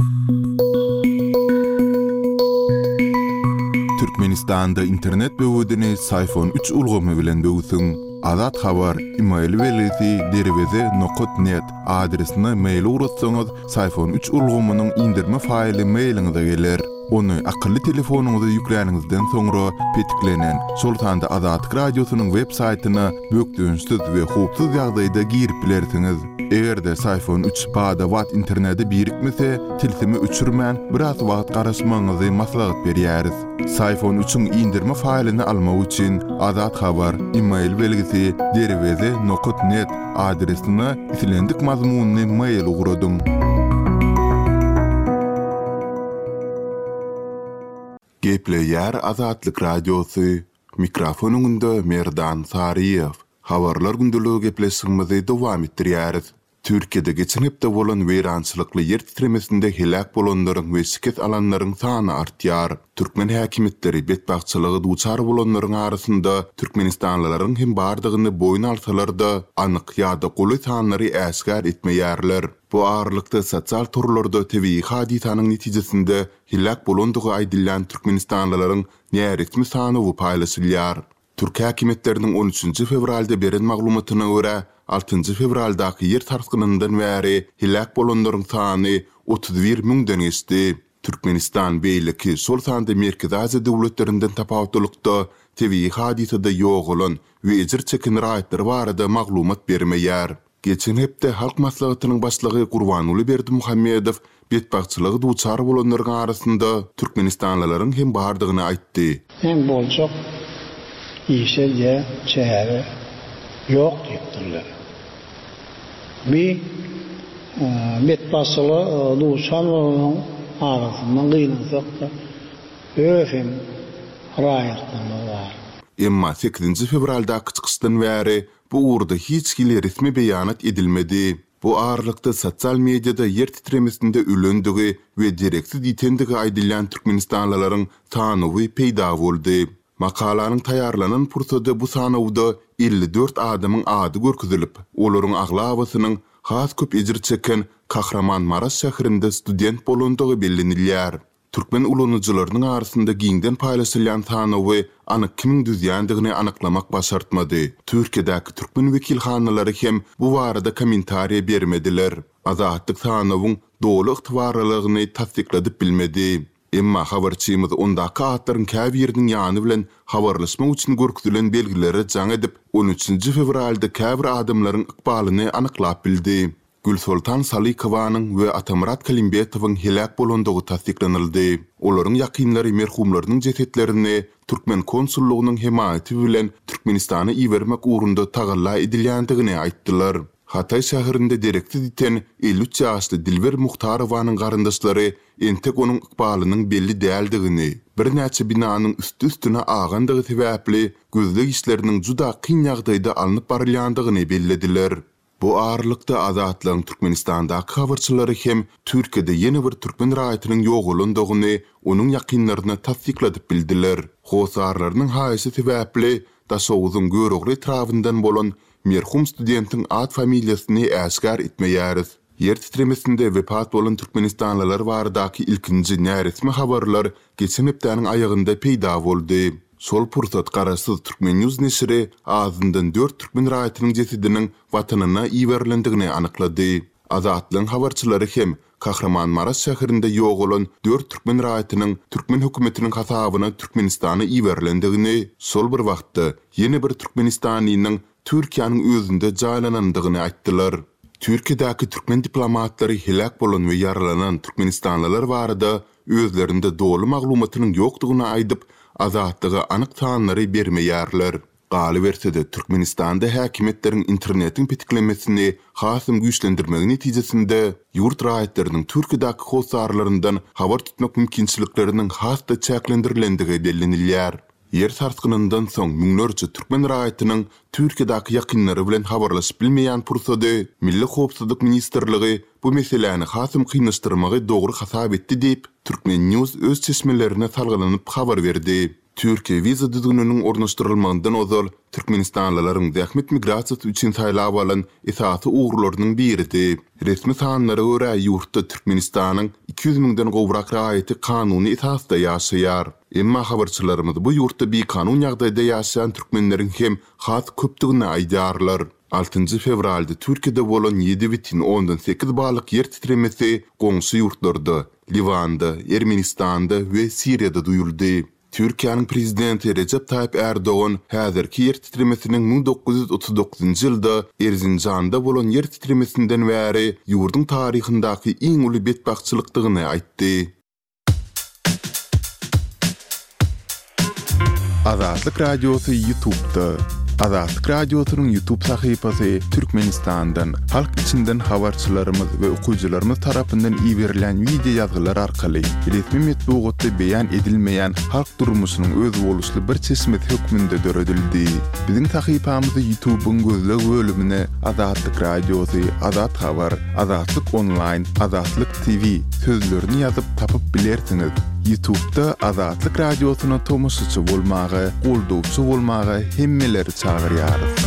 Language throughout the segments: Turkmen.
Türkmenistan'da internet böwüdini Sayfon 3 ulgamy bilen böwsüň. Azat habar email welisi derweze.net adresine mail uratsaňyz Sayfon 3 ulgamynyň indirme faýly mailiňize geler. Onu akıllı telefonuňyza ýüklenýänizden soňra petiklenen Sultanda Azatlyk radiosynyň web saýtyna bökdüňsiz we hupsuz ýagdaýda girip bilersiňiz. Egerde Sayfon 3 bada wat interneti birikmese, tilsimi öçürmän biraz wagt garaşmaňyzy maslahat berýäris. Sayfon 3-üň indirme faýlyny almak üçin Azat habar email belgisi derweze.net adresine isilendik mazmunny mail uguradyň. Gepleýär Azatlyk radiosu, mikrofonunda Merdan Sariýew. Habarlar gündülügi gepleşigimizi dowam etdirýäris. Türkiýede geçen hepde bolan weýrançylykly ýer titremesinde helak bolanlaryň we şeket alanlaryň sany artýar. Türkmen häkimetleri betbagçylygy duçar bolanlaryň arasynda Türkmenistanlylaryň hem bardygyny boyun alsalar-da anyk ýa-da goly sanlary äsgär etmeýärler. Bu ağırlıkta sosial turlarda tebii hadisanyň netijesinde helak bolandygy aýdylýan Türkmenistanlylaryň näretmi sany paýlaşylýar. Türk häkimetleriniň 13 fevralda beren maglumatyna görä 6 fevraldaky yer tarskynyndan bäri helak bolanlaryň sany 31.000-den geçdi. Türkmenistan beýleki şol sanda Merkezi Aziýa döwletlerinden tapawutlykda tebii hadisede ýok bolan we ejir çekin raýatlar barada maglumat bermeýär. Geçen hepde halk maslahatynyň başlygy Gurbanuly Berdimuhammedow betbagçylygy duçar bolanlaryň arasynda Türkmenistanlylaryň hem bardygyny aýtdy. Hem boljak işe çehre yok diýipdirler. Bir betbagçyly duçar bolanlaryň arasyndan gynansak da öfem raýatlar bar. Emma 8 fevralda çykyşdan bäri bu urda hiç kili resmi beýanat edilmedi. Bu ağırlıkta sosial mediada yer titremesinde ölendigi we direksiz ýitendigi aýdylýan Türkmenistanlylaryň sany peýda boldy. Makalanyň taýarlanan pursada bu sanawda 54 adamyň ady görkezilip, olaryň aglabasynyň has köp ejir çeken Kahramanmaras şäherinde student bolandygy bellenilýär. Türkmen ulanyjylarynyň arasynda giňden paýlaşylýan sanawy anyk kimiň düzýändigini anyklamak başartmady. Türkiýedäki türkmen wekilhanalary hem bu barada kommentariýa bermediler. Azatlyk sanawyň dolu ygtybarlygyny tasdikladyp bilmedi. Emma habarçymyz ondaky atlaryň käbiriniň ýany bilen habarlaşmak üçin görkezilen belgileri jaň edip 13 fevralda käbir adamlaryň ykbalyny anyklap bildi. Gülsultan Salikowanyň we Atamurat Kalimbetowyň helak bolandygy tasdiklanyldy. Olaryň ýakynlary merhumlarynyň jesetlerini Türkmen konsullugynyň hemaýaty bilen Türkmenistana iýermek ugrunda tagalla edilýändigini aýtdylar. Hatay şäherinde direksiz iten 53 ýaşly Dilber Muhtarowanyň garyndaşlary entek onuň ykbalynyň belli däldigini, bir näçe binanyň üstüne agandygy sebäpli gözleg işleriniň juda kyn ýagdaýda alınıp barylýandygyny bellediler. Bu ağırlıkta Azatlyň Türkmenistandaky habarçylary hem Türkiýede ýene bir türkmen raýatynyň ýok bolandygyny onuň ýakynlaryna tasdikladyp bildiler. Hosarlarynyň haýsy sebäpli daşawuzyň görügli etrafyndan bolan merhum studentiň ad familiýasyny äsgär etmeýäris. Yer titremesinde wepat bolan Türkmenistanlylar baradaky ilkinji näresmi habarlar geçen hepdäniň aýagynda peýda boldy. Sol pursat garaşsyz Türkmen News neşri azyndan 4 türkmen raýatynyň jesediniň watanyna iýerlendigini anyklady. Azatlyň habarçylary hem Kahramanmaras şäherinde ýok bolan 4 türkmen raýatynyň türkmen hökümetiniň hasabyna Türkmenistana iýerlendigini, şol bir wagtda ýene bir Türkmenistanyň Türkiýanyň özünde jaýlanandygyny aýtdylar. Türkiýedäki türkmen diplomatlary helak bolan we ýaralanan Türkmenistanlylar barada özlerinde dolu maglumatynyň ýokdugyny aýdyp azatlygy anyk sanlary bermeýärler. Galy bersede Türkmenistanda häkimetleriň internetiň petiklemesini hasym güýçlendirmegi netijesinde ýurt raýatlarynyň Türkiýedäki hosarlaryndan habar tutmak mümkinçilikleriniň hasda çäklendirilendigi bellenilýär. Yer tarskynyndan soň müňlerce türkmen raýatynyň Türkiýedäki ýakynlary bilen habarlaşyp bilmeýän pursady Milli Howpsuzlyk Ministrligi bu meseleni hasym kynlaşdyrmagy dogry hasap etdi diýip Türkmen News öz çeşmelerine salgylanyp habar berdi. Türkiye viza düzgününün ornaşdyrylmagyndan ozal Türkmenistanlylaryň zähmet migrasiýasy üçin saýlap alan esasy uğurlarynyň biridir. Resmi sanlara görä ýurtda Türkmenistanyň 200 000-den gowrak raýaty kanuny esasda ýaşaýar. Emma habarçylarymyz bu ýurtda bir kanun ýagdaýda ýaşaýan türkmenleriň hem has köpdigini aýdarlar. 6 fevralda Türkiýede bolan 7,8 balyk yer titremesi goňşy ýurtlarda, Livanda, Ermenistanda we Siriýada duýuldy. Türkiýanyň prezidenti Recep Tayyip Erdoğan häzirki yer titremesiniň 1939-njy ýylda Erzinjanda bolan yer titremesinden bäri ýurduň taryhyndaky iň uly betbagçylykdygyny aýtdy. Azatlyk Radiosu YouTube'da. Azatlyk Radiosu'nun YouTube sahypasy Türkmenistandan, halk içinden habarçylarymyz we okuwçylarymyz tarapyndan iýerilen video ýazgylar arkaly resmi metbuatda beýan edilmeýän halk durmuşynyň öz boluşly bir çeşmet hökmünde döredildi. Biziň sahypamyzy YouTube'un gözleg bölümine Azatlyk Radiosu, Azat Habar, Azatlyk Online, Azatlyk TV sözlerini ýazyp tapyp bilersiňiz. YouTube'da Azatlyk Radiosu'na tomoşçy bolmagy, goldowçy bolmagy hemmeleri çağırýarys.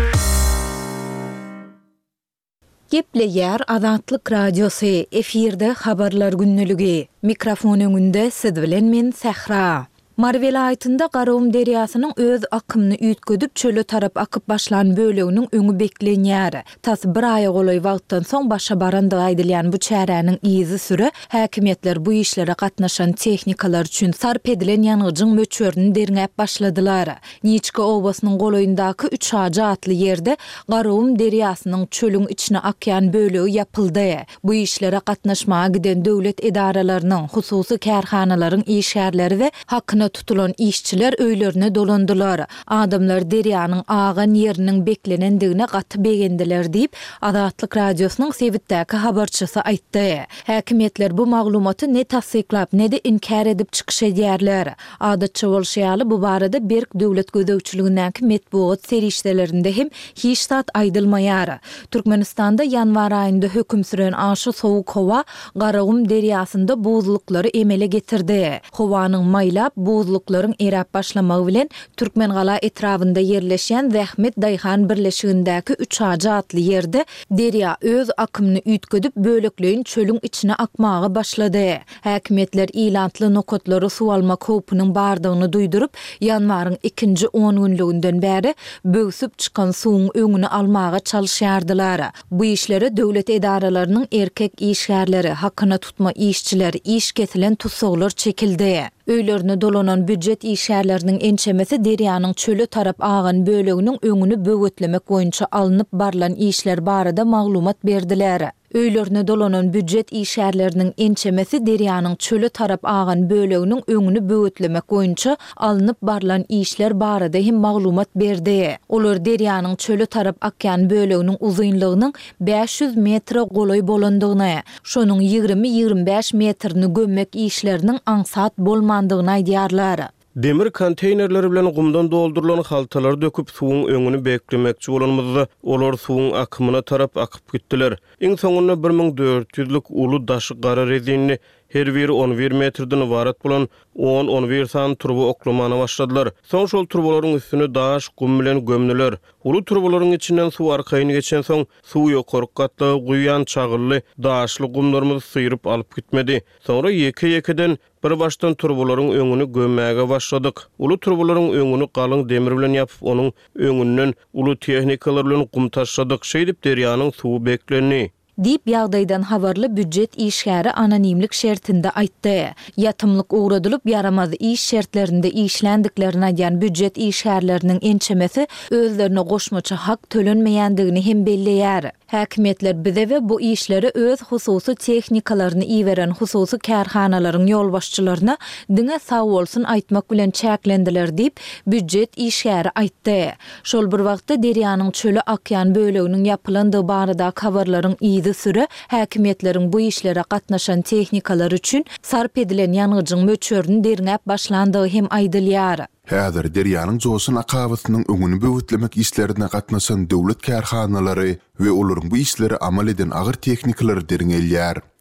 Gepleýär Azatlyk Radiosu efirde habarlar günnüligi. Mikrofon öňünde siz bilen men Sahra. Marvel aýtynda Garawum deriýasynyň öz akymyny üýtgedip çöle tarap akyp başlan böleginiň öňü beklenýär. Tas bir aý golay wagtdan soň başa barandy aýdylýan bu çäräniň izi süre häkimetler bu işlere gatnaşan technikalar üçin sarp edilen ýanyjyň möçürini derňäp başladylar. Niçke obasynyň golaýyndaky 3 aja atly ýerde Garawum deriýasynyň çölüň içine akýan bölegi ýapyldy. Bu işlere gatnaşmaga giden döwlet edaralarynyň, hususy kärhanalaryň işgärleri we hakyna tutulan işçiler öýlerine dolandylar. Adamlar derýanyň agan ýeriniň beklenendigine gaty begendiler diýip Azatlyk Radiosynyň sebitdäki habarçysy aýtdy. Häkimetler bu maglumaty ne tasdiklap ne de inkar edip çykyş edýärler. Adatça bolşaýaly bu barada berk döwlet gödäwçiligindäki metbuat serişdelerinde hem hiç zat aýdylmaýar. Türkmenistanda ýanwar aýynda höküm süren aşy sowuk howa Garawum deriýasynda buzluklary emele getirdi. Howanyň maýlap buzluklaryň erap başlamagy bilen Türkmengala etrafynda yerleşen Zähmet Daýhan birleşigindäki 3 aja atly ýerde derýa öz akymyny üýtgedip bölekleýin çölüň içine akmagy başlady. Häkimetler ilantly nokotlary suw alma kopynyň bardygyny duýdurup, ýanwaryň 2-nji 10 günlüginden bäri bögsüp çykan suwuň öňüni almaga çalyşýardylar. Bu işlere döwlet edaralarynyň erkek işgärleri, hakyna tutma işçileri, iş kesilen tutsaglar çekildi. Öýlerine dolanan büdjet işgärleriniň ençemesi derýanyň çölü tarap agan böleginiň öňüni böwetlemek boýunça alınıp barlan işler barada maglumat berdiler. Öýlerine dolanan büdjet işgärleriniň ençemesi derýanyň çölü tarap agan böleginiň öňüni böwetlemek boýunça alınıp barlan işler barada hem maglumat berdi. Olar derýanyň çölü tarap akýan böleginiň uzunlygynyň 500 metre golay bolandygyny, şonuň 20-25 metrini gömmek işleriniň aňsat bolmandygyny aýdýarlar. Demir konteynerleri bilen gumdan doldurulan haltalar döküp suwuň öňüni beklemekçi bolanmyzda olar suwuň akymyna tarap akyp gitdiler. Iň soňunda 1400-lük uly daşy gara rezinli her biri 11 metrden ibaret bolan 10-11 san turbo oklamana başladylar. Soň şol turbolaryň üstüne daş, gum bilen gömdiler. Uly turbolaryň içinden suw arkaýyna geçen soň suw ýokarky gatly guýan çagyrly daşly gumlarymyzy syryp alyp gitmedi. Soňra ýeke-ýekeden bir başdan turbolaryň öňüni gömmäge başladyk. Uly turbolaryň öňüni galyň demir bilen ýapyp onuň öňünden uly tehnikalar bilen gum taşladyk. Şeýdip derýanyň suwy beklenni. Dip ýagdaýdan habarly büdjet işgäri anonimlik şertinde aýtdy. Ýatymlyk uğradylyp yaramaz iş şertlerinde işlendiklerini aýdan büdjet işgärleriniň ençemesi özlerine goşmaça hak tölenmeýändigini hem belleýär. Häkimetler bize we bu işleri öz hususy technikalaryny iýeren hususy kärhanalaryň ýolbaşçylaryna diňe sag bolsun aýtmak bilen çäklendiler diýip büdjet işgäri aýtdy. Şol bir wagtda derýanyň çölü akýan böleginiň ýapylandygy barada habarlaryň iýdi süre häkimetleriň bu işlere gatnaşan technikalar üçin sarp edilen ýanyjyň möçürini derňäp başlandygy hem aýdylýar. Häzir derýanyň joşun akabatynyň öňüni böwetlemek işlerine gatnaşan döwlet kärhanalary we olaryň bu işleri amal eden agyr teknikalary derňelýär.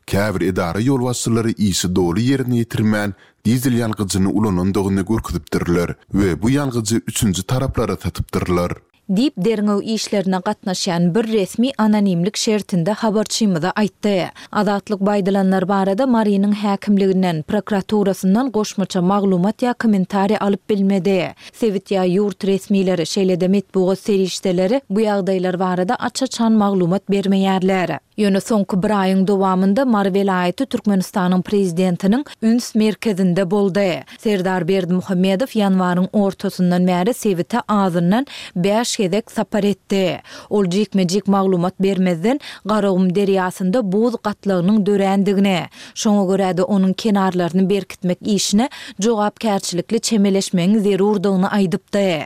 Käbir idara ýolbaşçylary işi dolu ýerine ýetirmän dizel ýalgyjyny ulanandygyny görkezipdirler we bu ýalgyjy üçünji taraplara satypdyrlar. Dip derňew işlerine gatnaşan bir resmi anonimlik şertinde habarçymyza aýtdy. Adatlyk baýdalanlar barada Mariýanyň häkimliginden, prokuraturasyndan goşmaça maglumat ýa kommentari alyp bilmedi. Sewit ýa ýurt resmileri şeýlede metbuat serişdeleri bu ýagdaýlar barada açaçan maglumat bermeýärler. Ýöne soňky bir aýyň dowamında Mar welaýaty Türkmenistanyň prezidentiniň üns merkezinde boldy. Serdar Berdimuhammedow ýanwaryň ortasyndan bäri Sewite ağzyndan 5 gedek sapar etdi. Ol jikmejik maglumat bermezden Garagum deriýasynda buz gatlygynyň dörendigine, şoňa görä-de onuň kenarlaryny berkitmek işine jogapkärçilikli çemeleşmeň zerurdygyny aýdypdy.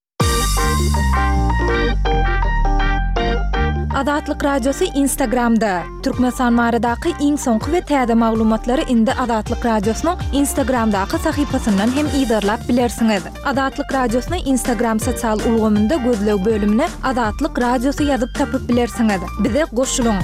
Adatlyk radiosu Instagramda. Türkmenistan maradaky iň soňky we täze maglumatlary indi Adatlyk radiosynyň Instagramdaky sahypasyndan hem ýydarlap bilersiňiz. Adatlyk radiosyny Instagram sosial ulgamynda gözlew bölümine Adatlyk radiosu ýazyp tapyp bilersiňiz. Bize goşulyň.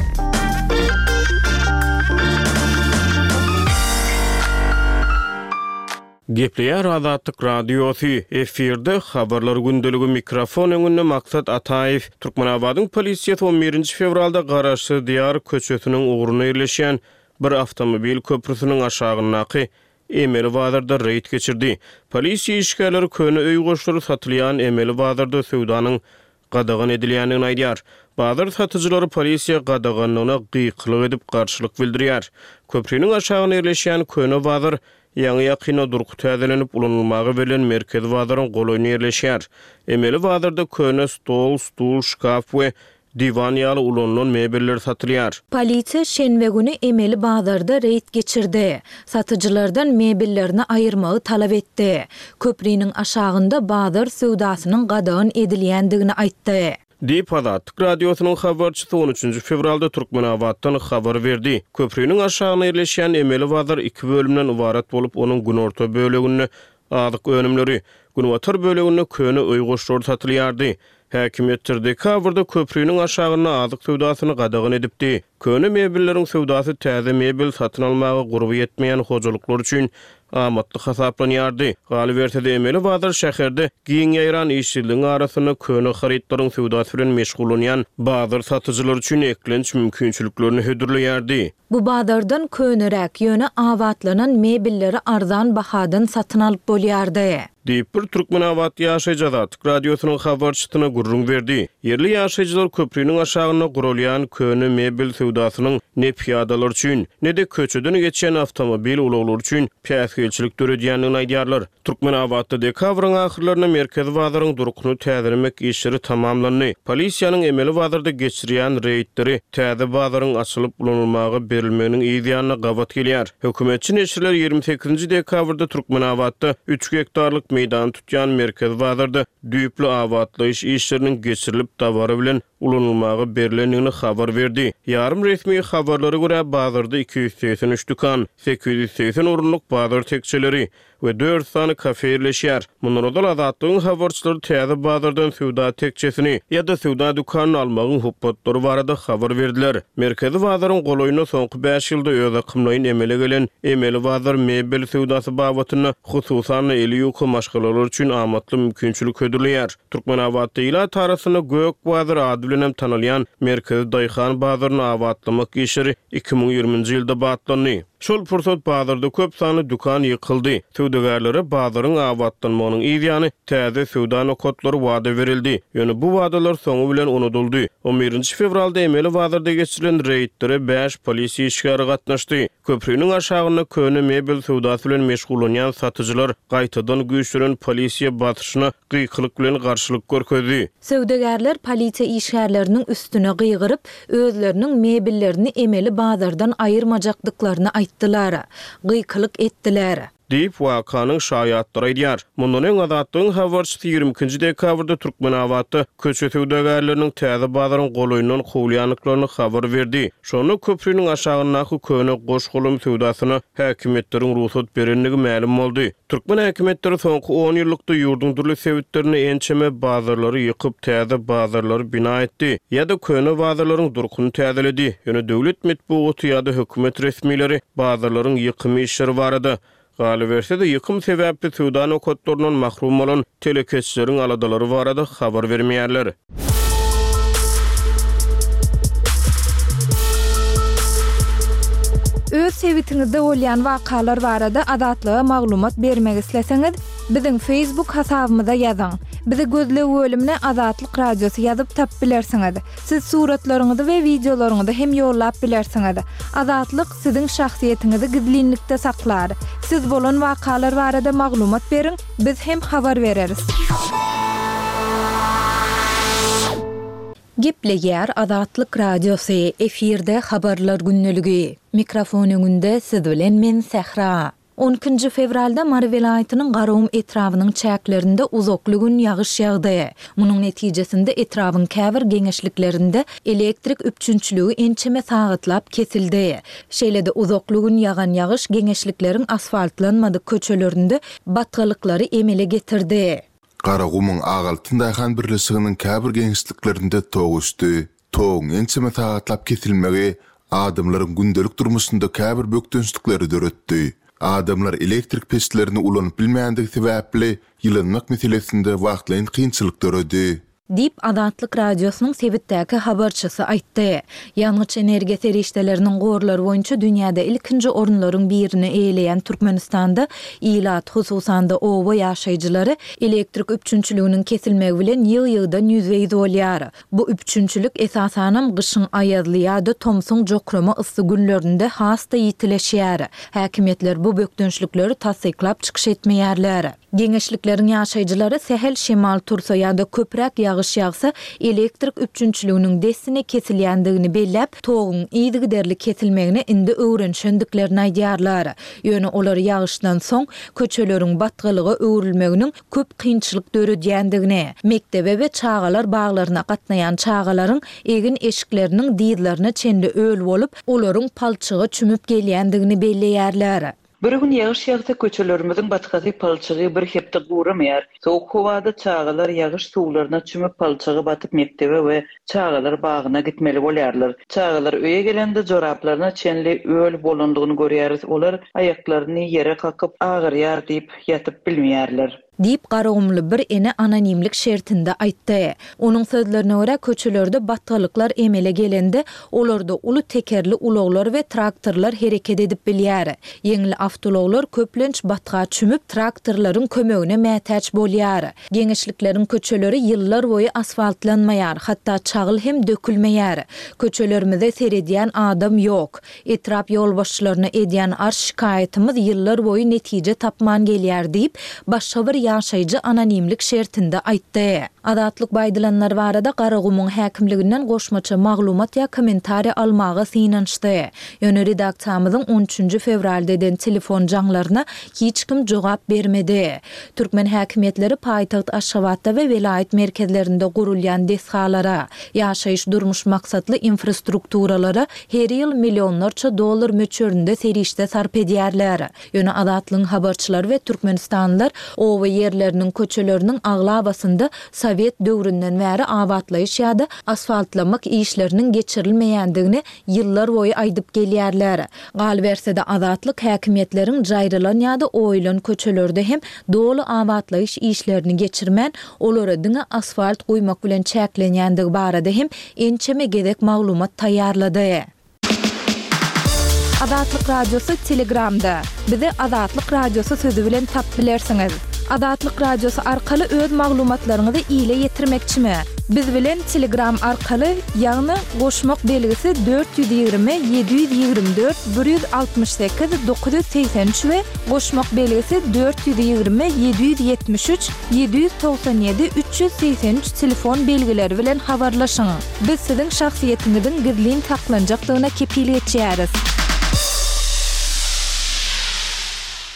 Gepleýär Adatlyk radiosu efirde habarlar gündeligi mikrofon öňünde Maksat Ataýew. Türkmenabadyň polisiýasy 11-nji fevralda Garaşy diýar köçesiniň uğruna ýerleşýän bir awtomobil köprüsiniň aşagynaky Emeli Bazarda reýd geçirdi. Polisiýa işgärleri köne öý goşlary satylýan Emeli Bazarda söwdanyň gadagan edilýänini aýdýar. Bazar satyjylary polisiýa gadaganyna gyýkylyk edip garşylyk bildirýär. Köprüniň aşagyna ýerleşýän köne bazar ýa-ni ýakyna duruk täzelenip ulanylmagy bilen merkez bazaryň golaýyna ýerleşýär. Emeli bazarda köne stol, stul, şkaf we divan ýaly ulanylan mebeller satylýar. Polisiýa şenbe güni Emeli bazarda reýd geçirdi. Satyjylardan mebellerini aýyrmagy talap etdi. Köprüniň aşagynda bazar söwdasynyň gadagan edilýändigini aýtdy. Dip Adatlyk radiosynyň habarçysy 13-nji fevralda Türkmenabatdan habar berdi. Köprüniň aşagyna ýerleşýän Emeli bazar 2 bölümden ibarat bolup, onuň günorta bölegini adyk önümleri, günwatar bölegini köne öý goşlary satylýardy. Häkimiýet Dekabrda köprüniň aşagyna adyk söwdasyny gadagan edipdi. Köne mebelleriň söwdasy täze mebel satyn almagy gurby ýetmeýän hojalyklar üçin amatly hasaplanýardy. Galibertede Emeli bazar şäherde giň ýaýran işçiligiň arasyna köne haritlaryň söwdasy bilen meşgul bolýan bazar satyjylar üçin eklenç mümkinçiliklerini hödürleýärdi. Bu bazardan könerek ýöne awatlanan mebelleri arzan bahadan satyn alyp bolýardy. Diýip bir Türkmenabat ýaşaýjy Adatlyk radiosynyň habarçysyna gurrun berdi. Yerli ýaşaýjylar köprüniň aşagyna gurulýan köne mebel söwdasynyň ne piýadalar üçin, ne de köçeden geçen awtomobil ulaglar üçin päsgelçilik töredýändigini aýdýarlar. Türkmenabatda dekabrın ahyrlaryna merkez bazaryň durukyny täzelemek işleri tamamlandy. Polisiýanyň Emeli bazarda geçirýän reýdleri täze bazaryň açylyp ulanylmagy berilmeginiň ýa-ni gabat gelýär. Hökümetçi neşirler 28-nji dekabrda Türkmenabatda 3 hektarlyk meýdan tutýan merkez bazarda düýpli awatlaýyş işleriniň geçirilip tabary bilen ulanylmagy berilendigini habar berdi. Ýarym resmi habarlara görä bazarda 283 dükan, 880 orunluk bazar tekçeleri we 4 sany kafe ýerleşýär. Mundan Adatlygyň habarçylary täze bazardan söwda tekçesini ýa-da söwda dukanyny almagyň huppatlary barada habar berdiler. Merkezi bazaryň golaýyna soňky 5 ýylda öz akymlaryny emele gelen Emeli bazar mebel söwdasy babatyna hususan elýuky maşgalalar üçin amatly mümkinçilik hödürleýär. Türkmenabatda ýyla tarasyna Gök bazar ady bilen tanylýan merkezi Daýhan bazaryny awatlamak işleri 2020-nji ýylda batlandy. Şol pursat bazarda köp sany dukan ýykyldy. Söwdägärlere bazaryň awatlanmagynyň ýa-ni täze söwda nokatlary wada berildi. Ýöne bu wadalar soňu bilen unutuldy. 11-nji fevralda Emeli bazarda geçirilen reýdlere 5 polisiýa işgäri gatnaşdy. Köprüniň aşagyna köne mebel söwdasy bilen meşgul bolýan satyjylar gaýtadan güýçlenen polisiýa batyşyna gyýkylyk bilen garşylyk görkezdi. Söwdägärler polisiýa işgärleriniň üstüne gyýgyryp, özleriniň mebellerini Emeli bazardan aýyrmajakdyklaryny aýtdylar, gyýkylyk etdiler. deyip wakanyň şaýatdyry aýdýar. Mundan öň Azatlygyň habarçysy 20-nji dekabrda Türkmenabaty köçe töwdägärleriniň täze bazaryň golaýyndan howlýanlyklaryny habar berdi. Şonu köprüniň aşagynaky köne goşgulum töwdasyna häkimetleriň ruhsat berenligi ma'lum boldy. Türkmen häkimetleri soňky 10 ýyllykda ýurdun durly sebitlerini ençeme bazarlary ýykyp täze bazarlary bina etdi. Ýa-da köne bazarlaryň durkuny täzeledi. Ýöne döwlet medeniýeti ýa-da hökümet resmiýetleri bazarlaryň ýykymy işleri barada. Galy berse-de ýykym sebäpli töwdan okatlarynyň mahrum bolan telekeçleriň aladalary barada habar bermeýärler. Öz sebitiňizde bolýan wakalar barada adatlyga maglumat bermek isleseňiz, biziň Facebook hasabymyza ýazyň. Bizi gözle bölümine Azatlyk Radiosu ýazyp tap bilersiňiz. Siz suratlaryňyzy we videolaryňyzy hem ýollap bilersiňiz. Azatlyk siziň şahsiýetiňizi gizlinlikde saklar. Siz bolan wakalar barada maglumat beriň, biz hem habar bereriz. Gepleýär Azatlyk Radiosu efirde habarlar günneligi. Mikrofon öňünde siz bilen men Sehra. 10 fevralda Mary welaýatynyň Garawum etrawynyň çäklerinde uzakly gün ýagyş ýagdy. Munyň netijesinde etrawyň käbir geňeşliklerinde elektrik üpçünçlügi ençeme saýatlap kesildi. Şeýle-de uzakly gün ýagan ýagyş geňeşlikleriň asfaltlanmady köçelerinde batgalyklary emele getirdi. Garawumyň agaltyndaýan birleşiginiň käbir geňeşliklerinde tow üstü, tow ençeme saýatlap kesilmegi adamlaryň gündelik durmuşynda käbir bökdünçlikleri döretdi. Adamlar elektrik peslerini ulanyp bilmeýändigi sebäpli ýylanmak meselesinde wagtlaýyn kynçylyk göredi. Dip Azatlyk Radiosynyň sebitdäki habarçysy aýtdy. Ýanyç energiýa serişdeleriniň gorlary boýunça dünýäde ilkinji orunlaryň birini eýleýän Türkmenistanda ilat hususanda owa ýaşaýjylary elektrik üpçünçliginiň kesilmegi bilen ýyl-ýyldan ýüzbeýiz bolýar. Bu üpçünçilik esasanam gyşyň aýazly ýa-da tomsuň jokrama ysy günlerinde hasta ýitileşýär. Häkimetler bu bökdünçlikleri tassyklap çykyş etmeýärler. Geňeşlikleriň ýaşaýjylary sehel şemal tursa ýa-da köpräk ýagyş ýagsa elektrik üpçünçliginiň desine kesilýändigini belläp, toğun iýdi derli kesilmegini indi öwrenşendiklerini aýdýarlar. Ýöne olar ýagyşdan soň köçeleriň batgalyga öwrülmeginiň köp kynçylyk döredýändigini, mektebe we çağalar baglaryna gatnaýan çağalaryň egin eşikleriniň diýdlerini çende öl bolup, olaryň palçygy çümüp gelýändigini belleýärler. Bir gün ýagyş ýagsa köçelerimiziň batgaty palçygy bir hepde guramayar. Soğuk howada çağalar ýagyş suwlaryna çümüp palçygy batyp mektebe we çağalar bagyna gitmeli bolýarlar. Çağalar öýe gelende joraplaryna çenli öl bolandygyny görýäris. Olar aýaklaryny ýere kakyp agyrýar diýip ýatyp bilmeýärler. Dip Garawumly bir ene anonimlik şertinde aýtdy. Onuň sözlerine görä köçelerde batgalyklar emele gelende olarda uly tekerli ulaglar we traktorlar hereket edip bilýär. Ýeňil awtologlar köplenç batga çümüp traktorlaryň kömegine mätäç bolýar. Geňeşlikleriň köçeleri ýyllar boýy asfaltlanmaýar, hatda çagyl hem dökülmeýär. Köçelerimizde seredýän adam ýok. Etrap ýolbaşçylaryna edýän arş şikaýetimiz ýyllar boýy netije tapman gelýär diýip başga bir ýaşaýjy anonimlik şertinde aýtdy. Azatlyk baýdylanlar barada Garawumyň häkimliginden goşmaça maglumat ýa kommentari almagy synançdy. Ýöne redaksiýamyzyň 13 fevralda eden telefon jaňlaryna hiç kim jogap bermedi. Türkmen häkimetleri paýtaxt Aşgabatda we welaýat merkezlerinde gurulýan deshalara, ýaşaýyş durmuş maksatly infrastrukturalara her ýyl millionlarça dollar möçöründe serişde sarp edýärler. Ýöne Azatlygyň habarçylary we Türkmenistanlylar owa yerleriniň köçeleriniň aglabasynda Sovet döwründen bäri awatlaýyş ýa-da asfaltlamak işleriniň geçirilmeýändigini ýyllar boýy aýdyp gelýärler. Galy berse-de Azatlyk häkimetleriň jaýrylan ýa-da oýlan köçelerde hem dolu awatlaýyş işlerini geçirmän, olara diňe asfalt goýmak bilen çäklenýändigi barada hem ençeme gezek maglumat taýýarlady. Azatlyk Radiosu Telegramda. Bizi Azatlyk Radiosu sözü bilen tap bilersiňiz. Azatlyk Radiosu arkaly öz maglumatlaryňyzy ýyla ýetirmekçimi? Biz bilen Telegram arkaly ýagny goşmak belgisi 420 724 168 983 we goşmak belgisi 420 773 797 383 telefon belgileri bilen habarlaşyň. Biz siziň şahsiýetiňiziň gizlin taklanjaklygyna kepil etýäris.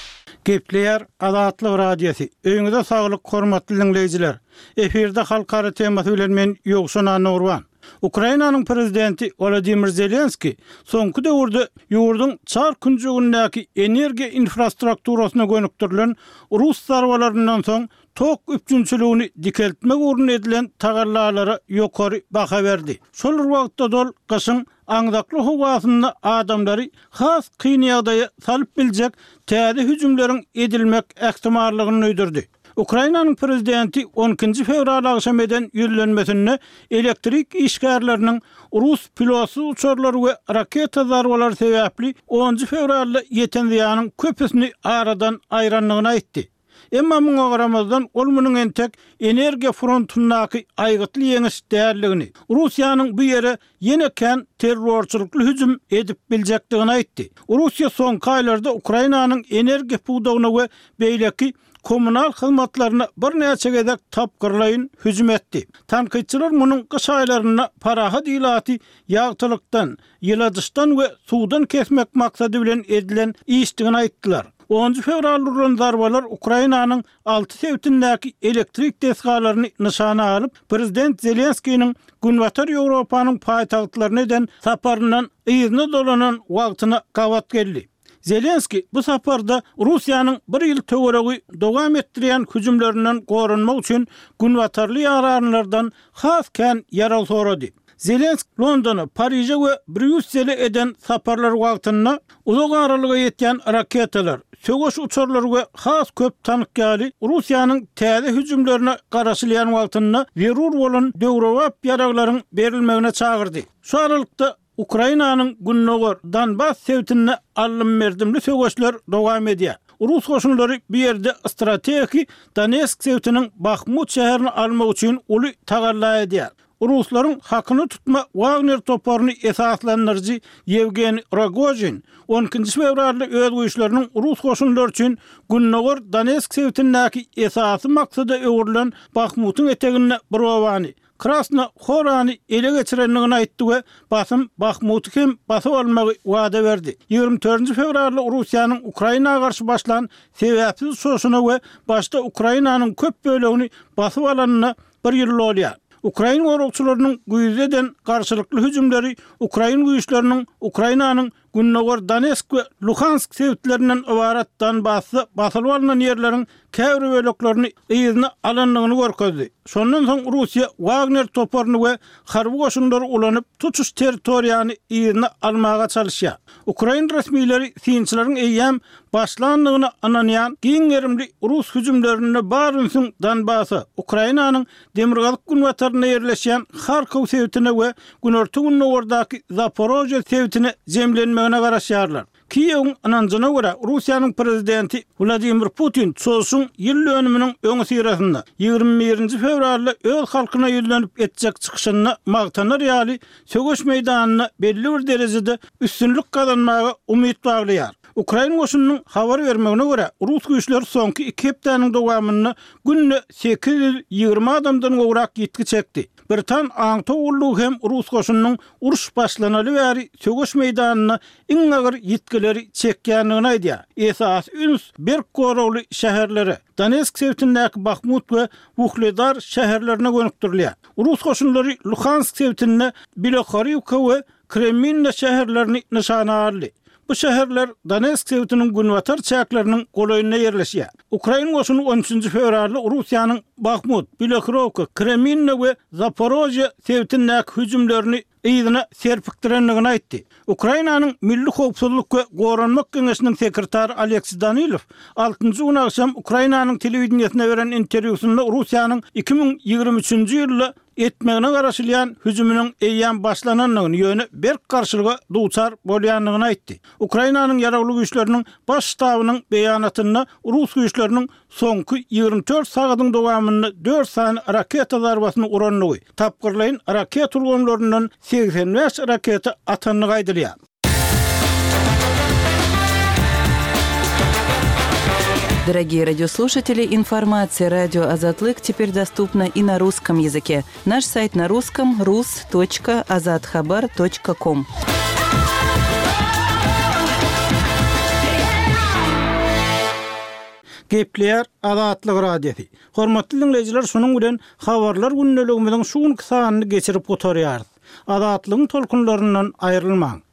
Gepleýär Azatlyk radiosi. Öňüňizde saglyk, hormatly dinleýijiler. Eferde halkara temasy bilen men Ýogşan Nurwan. Ukrainanyň prezidenti Volodymyr Zelenski soňky döwürde ýurdun çar künjegindäki energiýa infrastrukturasyna gönükdirilen Rus zarbalaryndan soň tok üpçünçülüğünü dikeltmek uğruna edilen tagallara ýokary baha berdi. Şol wagtda dol gyşyň aňdakly howasyny adamlary has kyn ýagdaýa salyp biljek täze hüjümleriň edilmek ähtimallygyny öýdürdi. Ukrainanyň prezidenti 12 fevral agşam eden ýüzlenmesini elektrik işgärleriniň Rus pilotsuz uçurlary we raketa zarbalary sebäpli 10 fevralda ýeten ziýanyň köpüsini aradan aýranlygyny aýtdy. Emma muňa garamazdan ol munyň entek energiýa frontundaky aýgytly ýeňiş därligini, Russiýanyň bu ýere ýene kän terrorçylykly hüjüm edip biljekdigini aýtdy. Russiýa soňky aýlarda Ukrainanyň energiýa puwdagyna we beýleki kommunal hyzmatlaryna bir näçe gezek tapgyrlaýyn hüjüm etdi. Tanqidçiler munyň gyş aýlaryna paraha diýlaty ýagtylykdan, ýyladystan we suwdan kesmek maksady bilen edilen işdigini aýtdylar. 10 fevral urulan zarbalar Ukrainanyň 6 sewtindäki elektrik desgalaryny nyşana alyp, prezident Zelenskiň Günwatar Ýewropanyň paýtagtlaryna eden saparyndan ýyzyny dolanan wagtyna gawat geldi. Zelenski bu saparda Russiýanyň bir ýyl töweregi dowam etdirýän hüjümlerinden gorunmak üçin Günwatarly ýaranlardan has kän ýaral sorady. Zelenski Londony, Paryja we Brüsseli eden saparlar wagtyna uzak aralyga ýetýän raketalar, sögüş uçurlary we has köp tanykýaly Russiýanyň täze hüjümlerine garaşylýan wagtyna zerur bolan döwrewap ýaraglaryň berilmegine çagyrdy. Şu aralykda Ukrainanyň Günnogor, Donbass sewtine allym merdimli sögüşler dowam edýär. Rus goşunlary bir ýerde strategik Donetsk sewtiniň Bakhmut şäherini almak üçin uly tagalla edýär. Ruslaryň hakyny tutma Wagner toparyny esaslandyrjy Yevgeny Rogozin 12 fevralda öz güýçleriniň Rus goşunlary üçin Günnogor, Donetsk sewtindäki esasy maksady öwrülen Bakhmutyň etegine bir Krasna Horany ele geçirenligini aýtdy we basym Bakhmuty hem basyp almagy wada berdi. 24 fevralda Russiýanyň Ukrainaga garşy başlan sebäpsiz soşuna we başda Ukrainanyň köp bölegini basyp alanyna bir ýyl bolýar. Ukraina gorukçylarynyň güýzeden garşylykly hüjümleri Ukraina güýçleriniň Ukrainanyň Günnogor, Donetsk we Luhansk sewtlerinden ibarat Donbassy basylyp alynan ýerleriň käbir böleklerini ýyzyna alanlygyny görkezdi. Şondan soň Russiýa Wagner toparyny we harby goşunlary ulanyp tutuş territoriýany ýyzyna almaga çalyşýar. Ukraina resmiýetleri synçylaryň eýýäm başlandygyny ananýan giňerimli Rus hüjümlerini barynsyň Donbassy, Ukrainanyň demirgalyk Günwataryna ýerleşýän Kharkiv sewtine we Günorta Günnogordaky Zaporojye sewtine jemlenmegine garaşýarlar. Kiýewiň ananjyna görä Russiýanyň prezidenti Vladimir Putin çoşun ýyl dönüminiň öňü sirasynda 21 fevralda öz halkyna ýüzlenip etjek çykyşyny magtanar ýaly sögüş meýdanyna belli bir derejede üstünlük kazanmaga umyt baglaýar. Ukraina goşunynyň habar bermegine görä Rus güýçleri soňky 2 hepdäniň dowamyny günne 820 adamdan gowrak ýetki çekdi. Britan aňtowullygy hem Rus goşunynyň uruş başlanaly bäri sögüş meýdanyna iň agyr ýetkileri çekýänligini aýdýar. Esas üns Berkorowly şäherleri, Donetsk sewtindäki Bakhmut we Vuhledar şäherlerine gönükdirilýär. Rus goşunlary Luhansk sewtine Bilokhoryivka we Kreminna şäherlerini nyşana aldy. Bu şäherler Donetsk sewtiniň Günwatar çäkleriniň golaýyna ýerleşýär. Ukraina goşuny 13 fevralda Russiýanyň Bakhmut, Bilokhoryivka, Kreminna we Zaporojye sewtindäki hüjümlerini ýyzyna serpikdirenligini aýtdy. Ukrainanyň Milli Howpsuzlyk we Goranmak Geňeşiniň sekretary Aleksis Danilov 6-njy gün akşam Ukrainanyň telewizionyna beren interwýusynda Russiýanyň 2023-nji ýylda etmegine garaşylýan hüjüminiň eýýäm başlananlygyny ýöne berk garşylyga duçar bolýanlygyny aýtdy. Ukrainanyň ýaragly güýçleriniň baş ştabynyň beýanatyna Rus güýçleriniň soňky 24 sagatyň dowamyny 4 sany raketa zarbasyny uranlygy, tapgyrlaýyn raket urganlaryndan 85 raketa atanlygy aýdylýar. Дорогие радиослушатели, информация «Радио Азатлык» теперь доступна и на русском языке. Наш сайт на русском rus.azatxabar.com. Gepleýär Azatlyk radiosi. Hormatly dinleyijiler, şonuň bilen habarlar günneligimiziň şuňky sanyny geçirip gotarýarys. Azatlygyň tolkunlaryndan aýrylmaň.